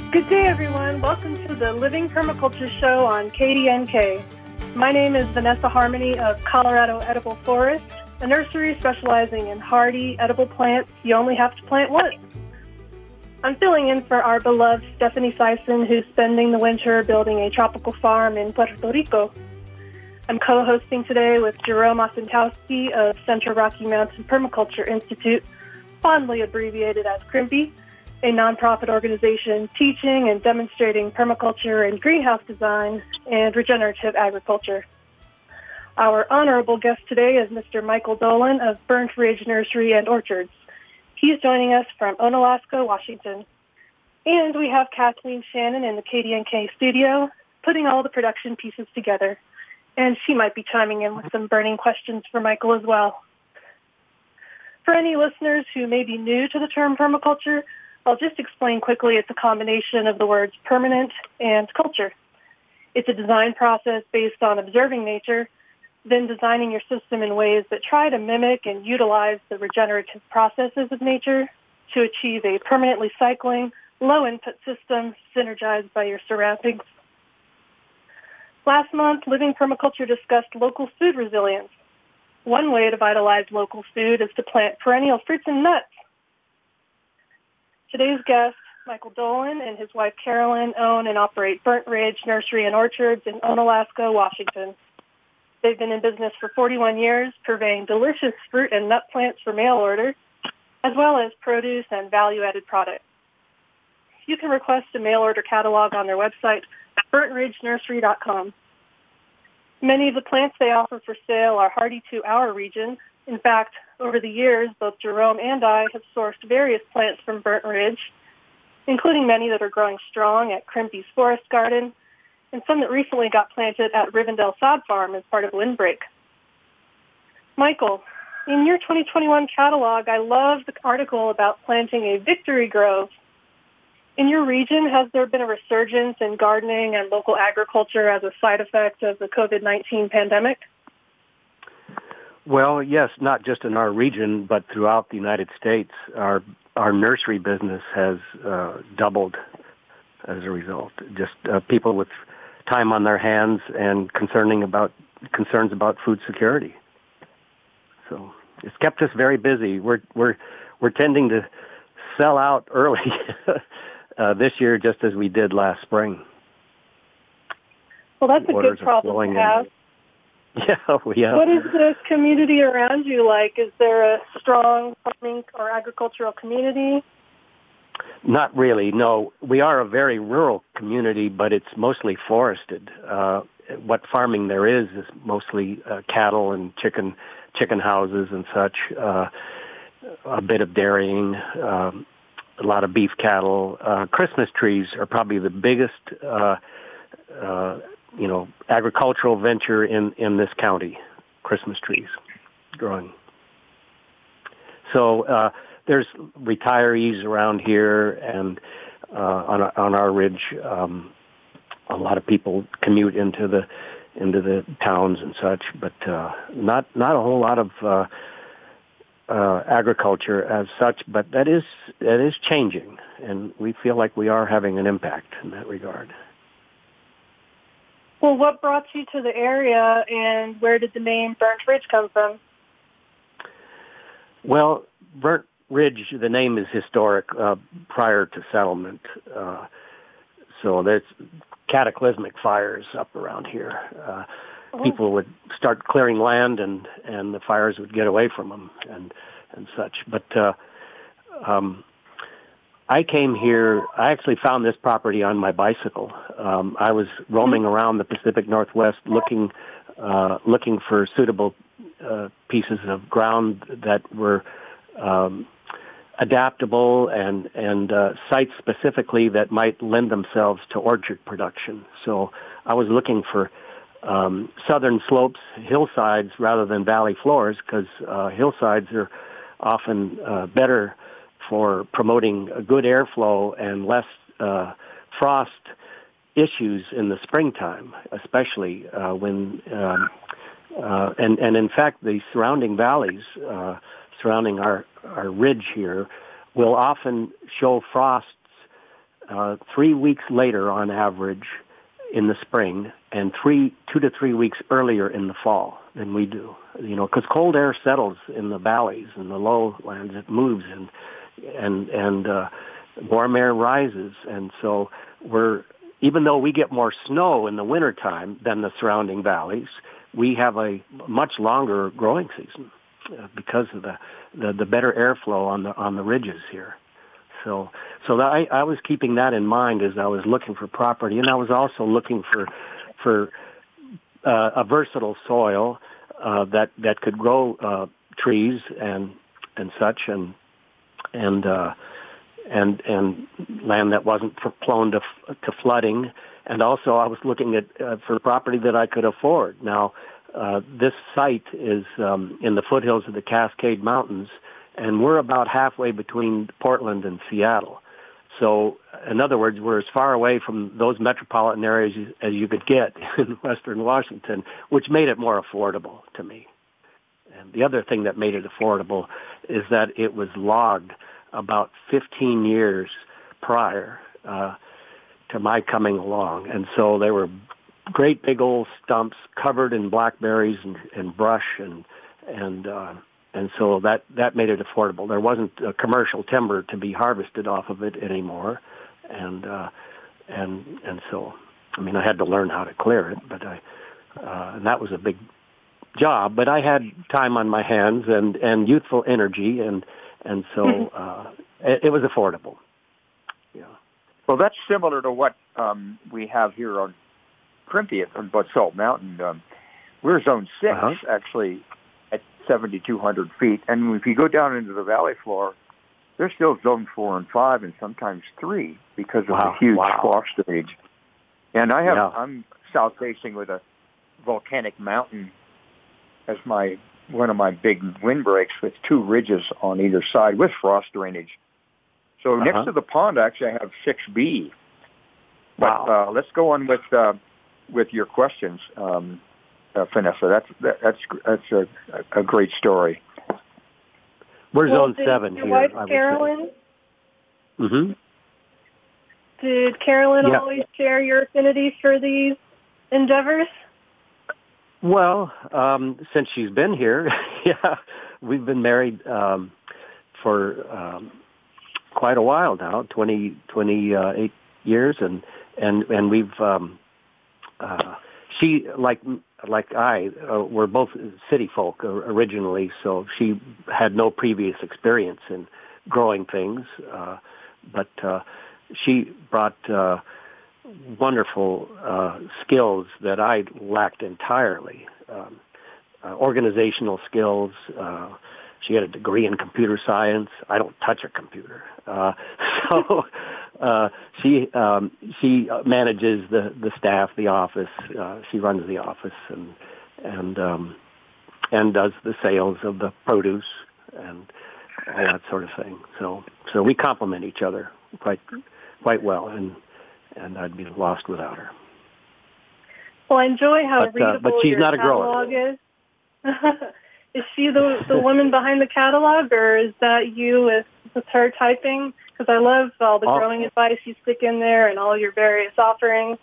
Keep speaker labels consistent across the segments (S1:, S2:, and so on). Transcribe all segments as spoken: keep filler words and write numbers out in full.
S1: Good day, everyone. Welcome to the Living Permaculture Show on K D N K. My name is Vanessa Harmony of Colorado Edible Forest, a nursery specializing in hardy, edible plants you only have to plant once. I'm filling in for our beloved Stephanie Sison, who's spending the winter building a tropical farm in Puerto Rico. I'm co-hosting today with Jerome Osentowski of Central Rocky Mountain Permaculture Institute, fondly abbreviated as CRIMPY, a nonprofit organization teaching and demonstrating permaculture and greenhouse design and regenerative agriculture. Our honorable guest today is Mister Michael Dolan of Burnt Ridge Nursery and Orchards. He's joining us from Onalaska, Washington. And we have Kathleen Shannon in the K D N K studio, putting all the production pieces together. And she might be chiming in with some burning questions for Michael as well. For any listeners who may be new to the term permaculture, I'll just explain quickly it's a combination of the words permanent and culture. It's a design process based on observing nature, then designing your system in ways that try to mimic and utilize the regenerative processes of nature to achieve a permanently cycling, low-input system synergized by your surroundings. Last month, Living Permaculture discussed local food resilience. One way to vitalize local food is to plant perennial fruits and nuts. Today's guest, Michael Dolan, and his wife Carolyn own and operate Burnt Ridge Nursery and Orchards in Onalaska, Washington. They've been in business for forty-one years, purveying delicious fruit and nut plants for mail order, as well as produce and value-added products. You can request a mail order catalog on their website, burnt ridge nursery dot com. Many of the plants they offer for sale are hardy to our region. In fact, over the years, both Jerome and I have sourced various plants from Burnt Ridge, including many that are growing strong at Crimpy's Forest Garden, and some that recently got planted at Rivendell Sod Farm as part of Windbreak. Michael, in your twenty twenty-one catalog, I love the article about planting a victory grove. In your region, has there been a resurgence in gardening and local agriculture as a side effect of the COVID nineteen pandemic?
S2: Well, yes, not just in our region, but throughout the United States. Our our nursery business has uh, doubled as a result. Just uh, people with time on their hands and concerning about concerns about food security. So it's kept us very busy. We're we're we're tending to sell out early uh, this year, just as we did last spring.
S1: Well, that's a good problem to have.
S2: In. Yeah, we have.
S1: What is the community around you like? Is there a strong farming or agricultural community?
S2: Not really, no. We are a very rural community, but it's mostly forested. Uh, what farming there is is mostly uh, cattle and chicken chicken houses and such, uh, a bit of dairying, um, a lot of beef cattle. Uh, Christmas trees are probably the biggest uh, uh you know, agricultural venture in, in this county, Christmas trees growing. So uh, there's retirees around here, and uh, on on our ridge, um, a lot of people commute into the into the towns and such, but uh, not not a whole lot of uh, uh, agriculture as such. But that is that is changing, and we feel like we are having an impact in that regard.
S1: Well, what brought you to the area, and where did the name Burnt Ridge come from?
S2: Well, Burnt Ridge, the name is historic, uh, prior to settlement. Uh, so there's cataclysmic fires up around here. Uh, oh. People would start clearing land, and, and the fires would get away from them and, and such. But uh, um, I came here, I actually found this property on my bicycle. Um, I was roaming around the Pacific Northwest looking uh, looking for suitable uh, pieces of ground that were um, adaptable and, and uh, sites specifically that might lend themselves to orchard production. So I was looking for um, southern slopes, hillsides, rather than valley floors, because uh, hillsides are often uh, better for promoting a good airflow and less uh, frost issues in the springtime, especially uh, when, um, uh, and, and in fact, the surrounding valleys uh, surrounding our, our ridge here will often show frosts uh, three weeks later on average in the spring, and three, two to three weeks earlier in the fall than we do. You know, because cold air settles in the valleys and the lowlands. It moves, and and and uh, warm air rises, and so we're even though we get more snow in the wintertime than the surrounding valleys, we have a much longer growing season uh, because of the, the the better airflow on the on the ridges here. So, so that I, I was keeping that in mind as I was looking for property, and I was also looking for for uh, a versatile soil uh, that that could grow uh, trees and and such, and and uh, and and land that wasn't prone to to flooding. And also, I was looking at uh, for property that I could afford. Now, uh, this site is um, in the foothills of the Cascade Mountains, and we're about halfway between Portland and Seattle. So, in other words, we're as far away from those metropolitan areas as you could get in western Washington, which made it more affordable to me. And the other thing that made it affordable is that it was logged about fifteen years prior uh, to my coming along. And so they were great big old stumps covered in blackberries and, and brush and, and, uh, And so that, that made it affordable. There wasn't a commercial timber to be harvested off of it anymore, and uh, and and so, I mean, I had to learn how to clear it, but I uh, and that was a big job. But I had time on my hands and, and youthful energy, and and so uh, it, it was affordable. Yeah.
S3: Well, that's similar to what um, we have here on Crimpy on Basalt Mountain. Um, we're Zone Six, uh-huh. actually. seventy-two hundred feet. And if you go down into the valley floor, they're still zone four and five and sometimes three because of
S2: wow.
S3: the huge
S2: wow.
S3: frost stage. And I have,
S2: yeah.
S3: I'm south facing with a volcanic mountain as my, one of my big windbreaks with two ridges on either side with frost drainage. So uh-huh. next to the pond, actually, I have six B. But
S2: wow.
S3: uh, let's go on with, uh, with your questions. Um, Uh, Vanessa, that's that, that's that's a, a great story.
S2: We're
S1: well,
S2: zone seven
S1: your
S2: here.
S1: Wife,
S2: I would
S1: Carolyn?
S2: say. Mm-hmm.
S1: Did Carolyn
S2: yeah.
S1: always share your affinity for these endeavors?
S2: Well, um, since she's been here, yeah, we've been married um, for um, quite a while now, twenty, twenty-eight years, and and and we've um, uh, she like. Like I, uh, were both city folk originally, so she had no previous experience in growing things, uh, but uh, she brought uh, wonderful uh, skills that I lacked entirely. Um, uh, organizational skills. Uh, she had a degree in computer science. I don't touch a computer, uh, so. Uh, she um, she manages the, the staff, the office. Uh, she runs the office and and um, and does the sales of the produce and all that sort of thing. So so we complement each other quite quite well, and and I'd be lost without her.
S1: Well, I enjoy how
S2: but,
S1: readable
S2: uh, but she's
S1: your
S2: not a
S1: catalog
S2: grower.
S1: is. Is she the the woman behind the catalog, or is that you with with her typing? Because I love all the
S2: all,
S1: growing advice you stick in there and all your various offerings.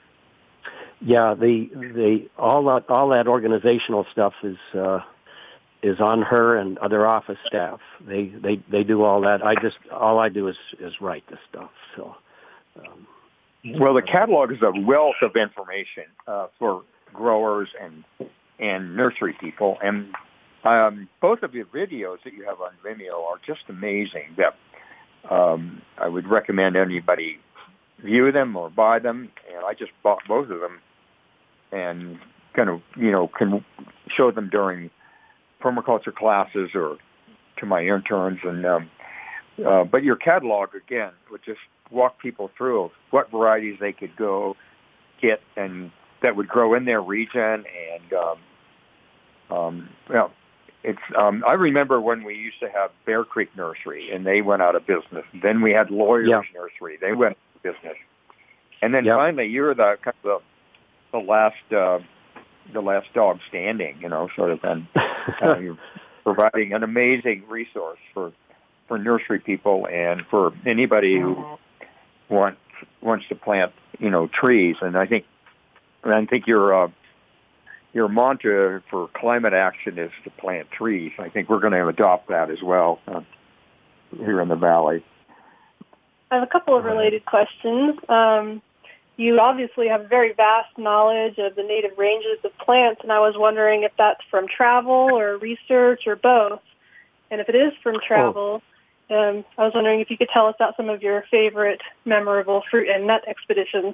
S2: Yeah, the the all that all that organizational stuff is uh, is on her and other office staff. They they they do all that. I just all I do is is write the stuff. So. Um,
S3: well, the catalog is a wealth of information uh, for growers and and nursery people, and um, both of your videos that you have on Vimeo are just amazing. That um, I would recommend anybody view them or buy them, and I just bought both of them, and kind of you know can show them during permaculture classes or to my interns, and um, uh, but your catalog again would just walk people through what varieties they could go get and that would grow in their region. And um, um, well, it's um, I remember when we used to have Bear Creek Nursery, and they went out of business. Then we had Lawyers
S2: yeah.
S3: Nursery; they went out of business. And then
S2: yeah.
S3: finally, you're the kind of the, the last uh, the last dog standing, you know, sort of. And uh, you're providing an amazing resource for for nursery people and for anybody who want wants to plant, you know, trees. And I think, and I think your uh, your mantra for climate action is to plant trees. I think we're going to adopt that as well uh, here in the Valley.
S1: I have a couple of related questions. Um, you obviously have very vast knowledge of the native ranges of plants, and I was wondering if that's from travel or research or both. And if it is from travel, oh. um, I was wondering if you could tell us about some of your favorite memorable fruit and nut expeditions.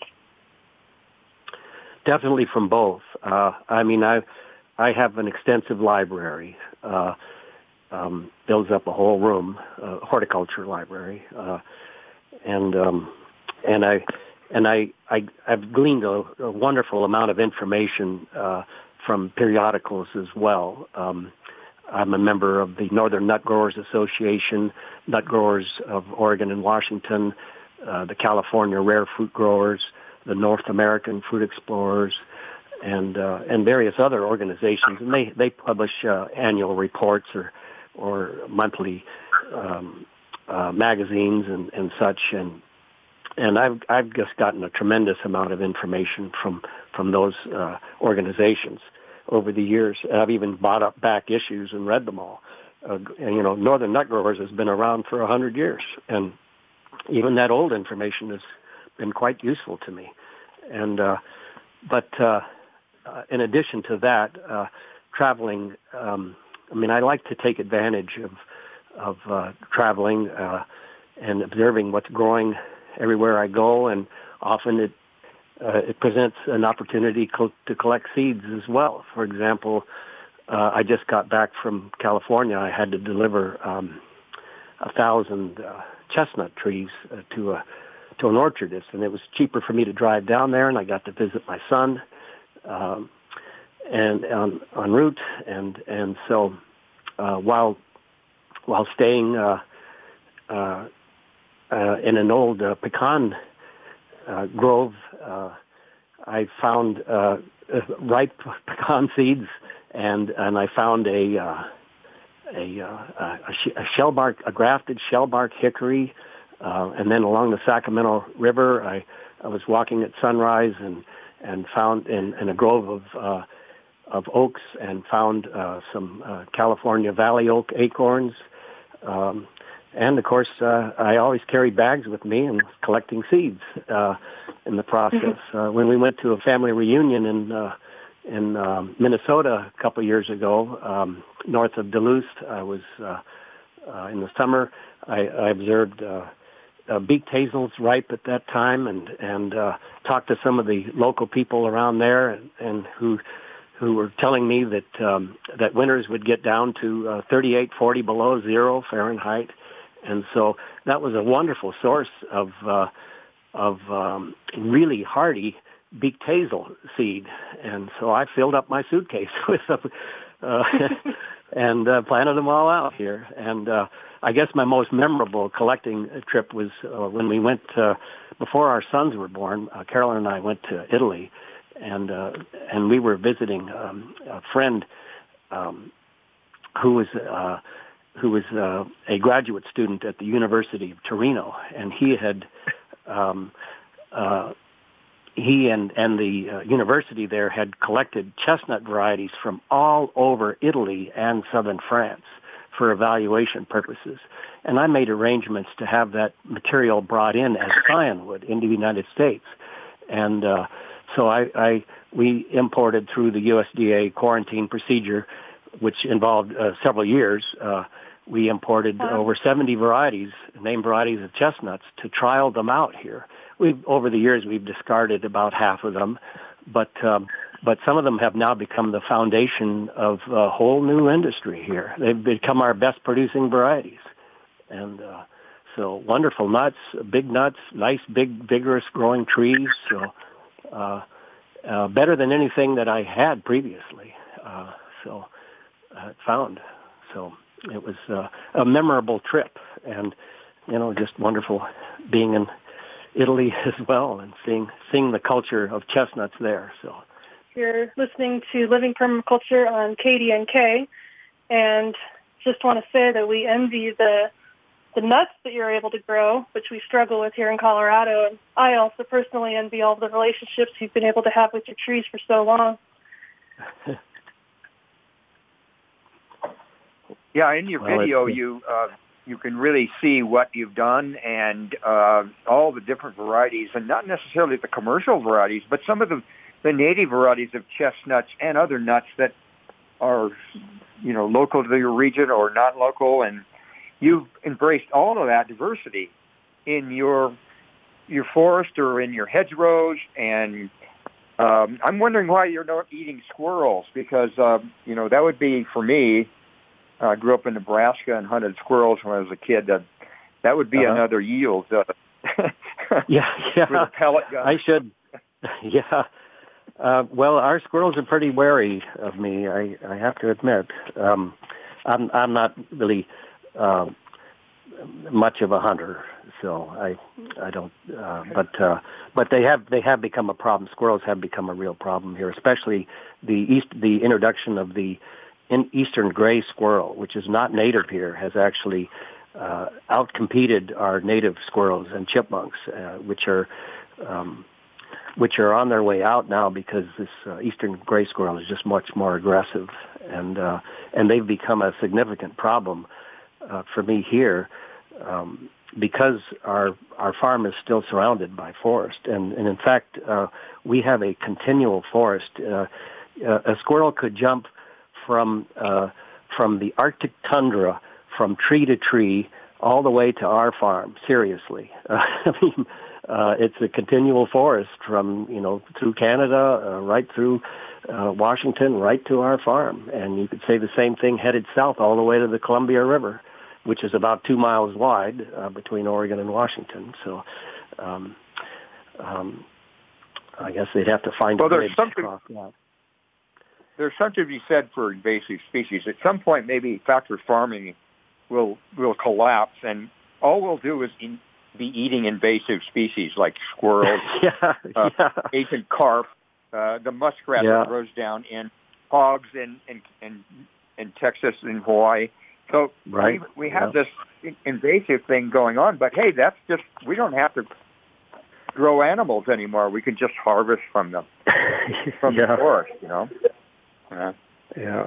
S2: Definitely from both. Uh, I mean, I I have an extensive library. Uh, um, fills up a whole room, uh, horticulture library, uh, and um, and I and I, I I've gleaned a, a wonderful amount of information uh, from periodicals as well. Um, I'm a member of the Northern Nut Growers Association, Nut Growers of Oregon and Washington, uh, the California Rare Fruit Growers, the North American Fruit Explorers, and uh, and various other organizations, and they they publish uh, annual reports or or monthly um, uh, magazines and, and such, and and I've I've just gotten a tremendous amount of information from from those uh, organizations over the years. I've even bought up back issues and read them all. Uh, and, you know, Northern Nut Growers has been around for a hundred years, and even that old information has been quite useful to me. And uh, but uh, uh, in addition to that, uh, traveling. Um, I mean, I like to take advantage of of uh, traveling uh, and observing what's growing everywhere I go, and often it uh, it presents an opportunity co- to collect seeds as well. For example, uh, I just got back from California. I had to deliver um, a thousand uh, chestnut trees uh, to a to an orchardist, and it was cheaper for me to drive down there, and I got to visit my son um, and on en route, and and so uh, while while staying uh, uh, uh, in an old uh, pecan uh, grove, uh, I found uh, ripe pecan seeds, and and I found a uh, a, uh, a, a shellbark, a grafted shellbark hickory. Uh, and then along the Sacramento River, I, I was walking at sunrise and, and found in, in a grove of uh, of oaks and found uh, some uh, California Valley Oak acorns. Um, and of course, uh, I always carry bags with me and collecting seeds uh, in the process. Uh, when we went to a family reunion in uh, in um, Minnesota a couple of years ago, um, north of Duluth, I was uh, uh, in the summer. I, I observed. Uh, Uh, beaked hazels ripe at that time, and and uh, talked to some of the local people around there, and, and who who were telling me that um, that winters would get down to uh, thirty-eight, forty below zero Fahrenheit, and so that was a wonderful source of uh, of um, really hardy beaked hazel seed, and so I filled up my suitcase with them uh, and uh, planted them all out here, and. Uh, I guess my most memorable collecting trip was uh, when we went, uh, before our sons were born, uh, Carolyn and I went to Italy, and uh, and we were visiting um, a friend um, who was uh, who was uh, a graduate student at the University of Torino, and he had um, uh, he and and the uh, university there had collected chestnut varieties from all over Italy and southern France for evaluation purposes. And I made arrangements to have that material brought in as scionwood into the United States. And uh, so I, I we imported through the U S D A quarantine procedure, which involved uh, several years. Uh, we imported wow. over seventy varieties, named varieties of chestnuts, to trial them out here. We've, over the years, we've discarded about half of them, but um, But some of them have now become the foundation of a whole new industry here. They've become our best producing varieties. And uh, so wonderful nuts, big nuts, nice, big, vigorous growing trees. So uh, uh, better than anything that I had previously. Uh, so uh, found. So it was uh, a memorable trip, and, you know, just wonderful being in Italy as well and seeing, seeing the culture of chestnuts there. So.
S1: You're listening to Living Permaculture on K D N K, and just want to say that we envy the the nuts that you're able to grow, which we struggle with here in Colorado. And I also personally envy all the relationships you've been able to have with your trees for so long.
S3: Yeah, in your
S2: well,
S3: video, you uh, you can really see what you've done and uh, all the different varieties, and not necessarily the commercial varieties, but some of the, the native varieties of chestnuts and other nuts that are, you know, local to your region or not local, and you've embraced all of that diversity in your your forest or in your hedgerows. And um, I'm wondering why you're not eating squirrels, because uh, you know, that would be, for me, I uh, grew up in Nebraska and hunted squirrels when I was a kid. Uh, that would be
S2: uh-huh.
S3: another yield. Uh,
S2: yeah, yeah.
S3: With a pellet gun.
S2: I should. Yeah. Uh, well, our squirrels are pretty wary of me, I, I have to admit. Um, I'm I'm not really uh, much of a hunter, so I I don't. Uh, but uh, but they have they have become a problem. Squirrels have become a real problem here, especially the east the introduction of the in eastern gray squirrel, which is not native here, has actually uh, outcompeted our native squirrels and chipmunks, uh, which are um, which are on their way out now because this uh, eastern gray squirrel is just much more aggressive, and uh, and they've become a significant problem uh, for me here um, because our our farm is still surrounded by forest, and, and in fact uh, we have a continual forest. Uh, a squirrel could jump from uh, from the Arctic tundra, from tree to tree, all the way to our farm. Seriously, uh, I mean, uh, it's a continual forest from you know through Canada, uh, right through uh, Washington, right to our farm. And you could say the same thing headed south all the way to the Columbia River, which is about two miles wide uh, between Oregon and Washington. So, um, um, I guess they'd have to find
S3: well,
S2: a bridge
S3: something-
S2: across that.
S3: There's something to be said for invasive species. At some point, maybe factory farming will will collapse, and all we'll do is in, be eating invasive species like squirrels,
S2: yeah,
S3: uh,
S2: yeah.
S3: Asian carp, uh, the muskrat
S2: Yeah.
S3: that grows down in hogs in in, in, in Texas and Hawaii. So
S2: Right.
S3: we, we have
S2: Yeah.
S3: this invasive thing going on, but hey, that's just, we don't have to grow animals anymore. We can just harvest from them, from
S2: yeah.
S3: the forest, you know. Yeah.
S2: Yeah.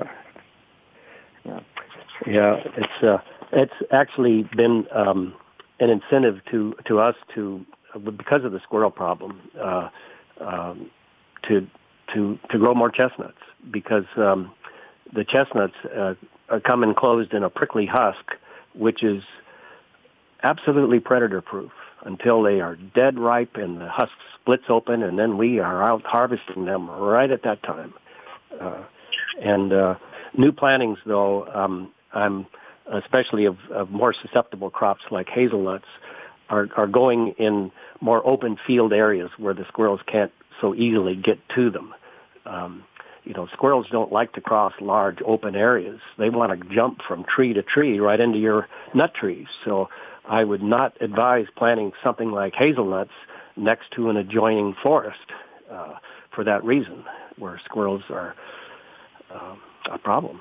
S3: Yeah.
S2: Yeah. It's uh, it's actually been um, an incentive to, to us to, because of the squirrel problem, uh, um, to to to grow more chestnuts, because um, the chestnuts uh, come enclosed in a prickly husk, which is absolutely predator proof until they are dead ripe and the husk splits open, and then we are out harvesting them right at that time. Uh, and uh, new plantings, though, um, I'm especially of, of more susceptible crops like hazelnuts, are, are going in more open field areas where the squirrels can't so easily get to them. Um, you know, squirrels don't like to cross large open areas. They want to jump from tree to tree right into your nut trees. So I would not advise planting something like hazelnuts next to an adjoining forest uh, for that reason, where squirrels are uh, a problem.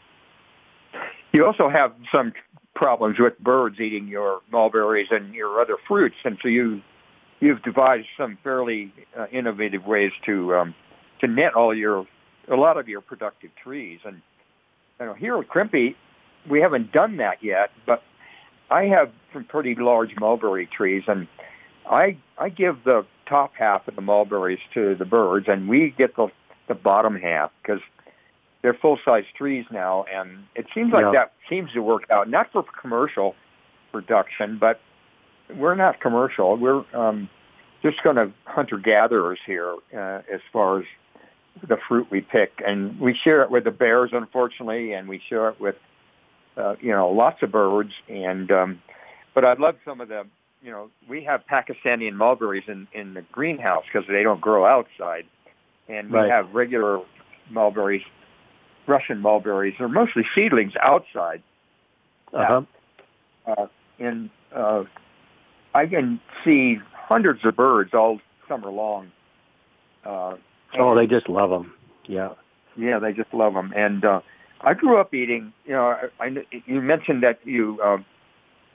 S3: You also have some problems with birds eating your mulberries and your other fruits, and so you you've devised some fairly uh, innovative ways to um, to net all your a lot of your productive trees. And you know, here at Crimpy, we haven't done that yet, but I have some pretty large mulberry trees, and I I give the top half of the mulberries to the birds, and we get the the bottom half because they're full-size trees now, and it seems like
S2: Yeah.
S3: that seems to work out, not for commercial production, but we're not commercial. We're um, just going to hunter-gatherers here uh, as far as the fruit we pick, and we share it with the bears, unfortunately, and we share it with, uh, you know, lots of birds. And um, but I love some of the, you know, we have Pakistani mulberries in, in the greenhouse because they don't grow outside, and we
S2: Right.
S3: have regular mulberries, Russian mulberries. They're mostly seedlings outside.
S2: Uh-huh.
S3: Uh, and uh, I can see hundreds of birds all summer long. Uh,
S2: Oh, they just love them. Yeah.
S3: Yeah, they just love them. And uh, I grew up eating, you know, I, I, you mentioned that you uh,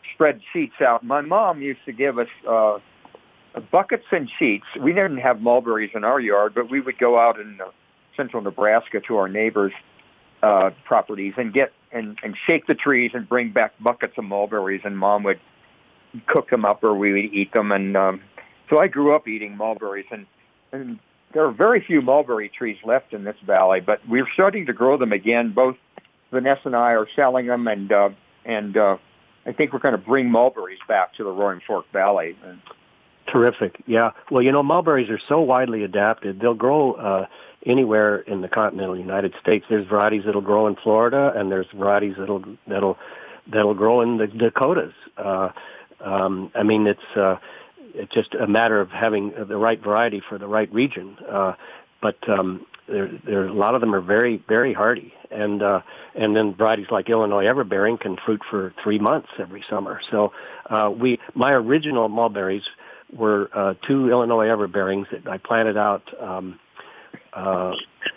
S3: spread seeds out. My mom used to give us uh, buckets and sheets. We didn't have mulberries in our yard, but we would go out in uh, central Nebraska to our neighbors' uh, properties and get and, and shake the trees and bring back buckets of mulberries, and Mom would cook them up or we would eat them. And um, so I grew up eating mulberries, and, and there are very few mulberry trees left in this valley, but we're starting to grow them again. Both Vanessa and I are selling them, and uh, and uh, I think we're going to bring mulberries back to the Roaring Fork Valley.
S2: Terrific. Yeah. Well, you know, mulberries are so widely adapted. They'll grow uh, anywhere in the continental United States. There's varieties that'll grow in Florida, and there's varieties that'll that'll that'll grow in the Dakotas. Uh, um, I mean, it's uh, it's just a matter of having the right variety for the right region. Uh, but um, there, there, a lot of them are very, very hardy, and uh, and then varieties like Illinois Everbearing can fruit for three months every summer. So uh, we, my original mulberries were uh, two Illinois Everbearings that I planted out um, uh,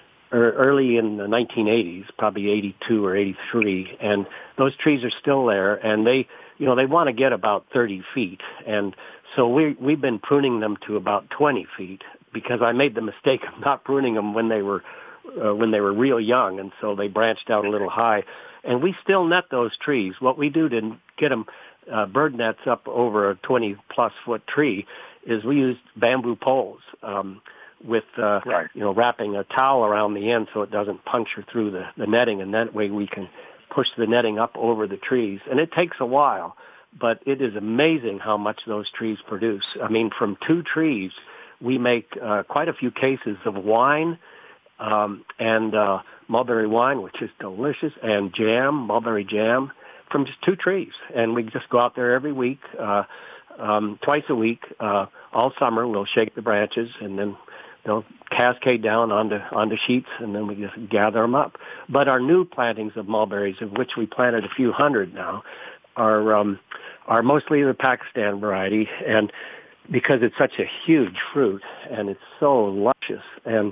S2: early in the nineteen eighties, probably eighty-two or eighty-three, and those trees are still there, and they, you know, they want to get about thirty feet, and so we, we've been pruning them to about twenty feet because I made the mistake of not pruning them when they were uh, when they were real young, and so they branched out a little high, and we still net those trees. What we do to get them Uh, bird nets up over a twenty-plus foot tree is we use bamboo poles um, with, uh,
S3: right.
S2: you know, wrapping a towel around the end so it doesn't puncture through the, the netting, and that way we can push the netting up over the trees. And it takes a while, but it is amazing how much those trees produce. I mean, from two trees, we make uh, quite a few cases of wine um, and uh, mulberry wine, which is delicious, and jam, mulberry jam, from just two trees. And we just go out there every week, uh, um, twice a week, uh, all summer. We'll shake the branches, and then they'll cascade down onto onto sheets, and then we just gather them up. But our new plantings of mulberries, of which we planted a few hundred now, are um, are mostly the Pakistan variety, and because it's such a huge fruit and it's so luscious, and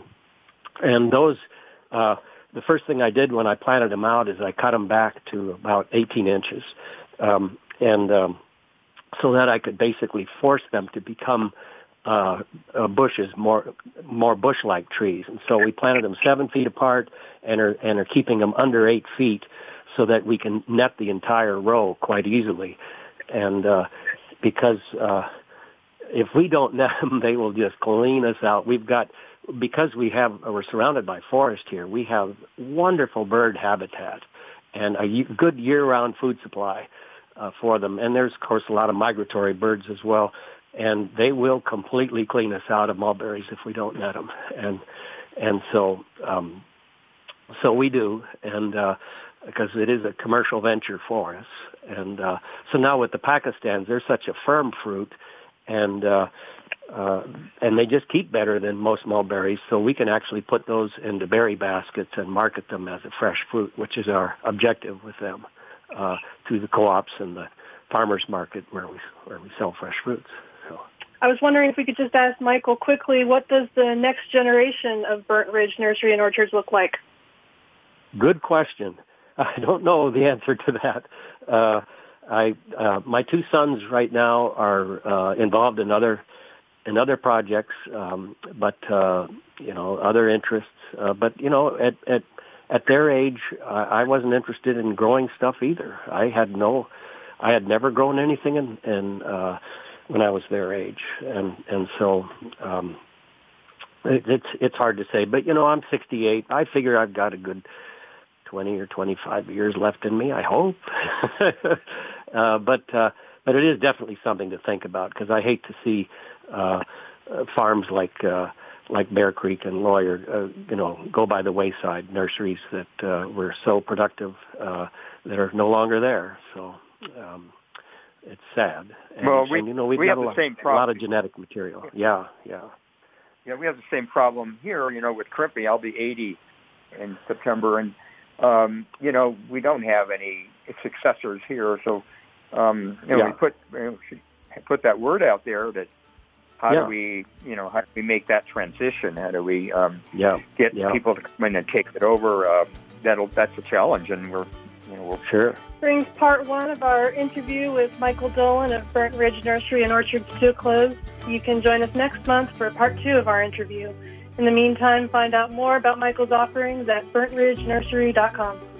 S2: and those. Uh, The first thing I did when I planted them out is I cut them back to about eighteen inches, um, and um, so that I could basically force them to become uh, uh, bushes, more more bush-like trees. And so we planted them seven feet apart, and are and are keeping them under eight feet, so that we can net the entire row quite easily. And uh, because uh, if we don't net them, they will just clean us out. We've got. Because we have, we're surrounded by forest here, we have wonderful bird habitat and a good year-round food supply uh, for them. And there's, of course, a lot of migratory birds as well. And they will completely clean us out of mulberries if we don't net them. And and so um, so we do, and uh, because it is a commercial venture for us. And uh, so now with the Pakistans, they're such a firm fruit, and uh, Uh, and they just keep better than most mulberries, so we can actually put those into berry baskets and market them as a fresh fruit, which is our objective with them, uh, through the co-ops and the farmers market where we where we sell fresh fruits. So,
S1: I was wondering if we could just ask Michael quickly, what does the next generation of Burnt Ridge Nursery and Orchards look like?
S2: Good question. I don't know the answer to that. Uh, I uh, my two sons right now are uh, involved in other. in other projects, um, but, uh, you know, other interests. Uh, but, you know, at, at, at their age, I, I wasn't interested in growing stuff either. I had no, I had never grown anything in, in uh, when I was their age. And, and so, um, it, it's, it's hard to say, but, you know, I'm sixty-eight. I figure I've got a good twenty or twenty-five years left in me, I hope. uh, but, uh, but it is definitely something to think about, because I hate to see, Uh, uh, farms like uh, like Bear Creek and Lawyer, uh, you know, go by the wayside. Nurseries that uh, were so productive uh, that are no longer there. So um, it's sad. And,
S3: well, we,
S2: and, you know, we've
S3: we
S2: got
S3: have
S2: a,
S3: the
S2: lot,
S3: same
S2: a
S3: problem.
S2: lot of genetic material. Yeah, yeah.
S3: Yeah, we have the same problem here. You know, with Crimpy, I'll be eighty in September, and um, you know, we don't have any successors here. So um, you know,
S2: yeah.
S3: we put you know, put that word out there that. How
S2: yeah.
S3: do we, you know, how do we make that transition? How do we um,
S2: yeah.
S3: get
S2: yeah.
S3: people to come in and take it over? Uh, that'll that's a challenge, and we're you know, we'll
S2: Sure.
S1: Brings part one of our interview with Michael Dolan of Burnt Ridge Nursery and Orchards to a close. You can join us next month for part two of our interview. In the meantime, find out more about Michael's offerings at burnt ridge nursery dot com.